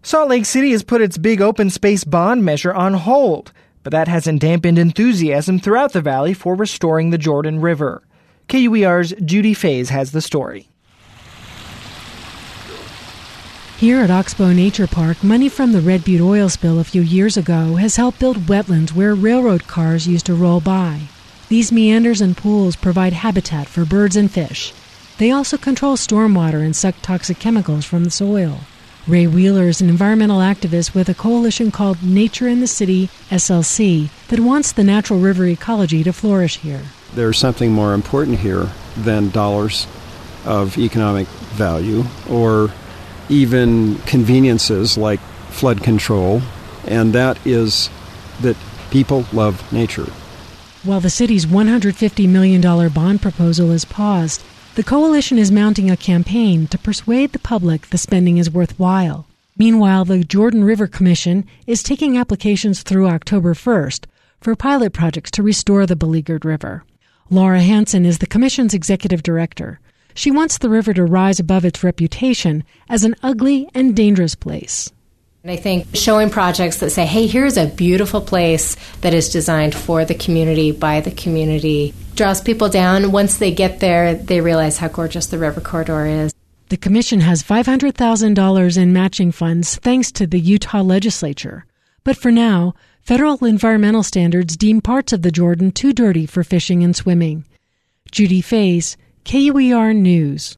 Salt Lake City has put its big open space bond measure on hold, but that hasn't dampened enthusiasm throughout the valley for restoring the Jordan River. KUER's Judy Faze has the story. Here at Oxbow Nature Park, money from the Red Butte oil spill a few years ago has helped build wetlands where railroad cars used to roll by. These meanders and pools provide habitat for birds and fish. They also control stormwater and suck toxic chemicals from the soil. Ray Wheeler is an environmental activist with a coalition called Nature in the City, SLC, that wants the natural river ecology to flourish here. There's something more important here than dollars of economic value or even conveniences like flood control, and that is that people love nature. While the city's $150 million bond proposal is paused, the coalition is mounting a campaign to persuade the public the spending is worthwhile. Meanwhile, the Jordan River Commission is taking applications through October 1st for pilot projects to restore the beleaguered river. Laura Hansen is the commission's executive director. She wants the river to rise above its reputation as an ugly and dangerous place. And I think showing projects that say, hey, here's a beautiful place that is designed for the community, by the community, draws people down. Once they get there, they realize how gorgeous the river corridor is. The commission has $500,000 in matching funds thanks to the Utah legislature. But for now, federal environmental standards deem parts of the Jordan too dirty for fishing and swimming. Judy Faze, KUER News.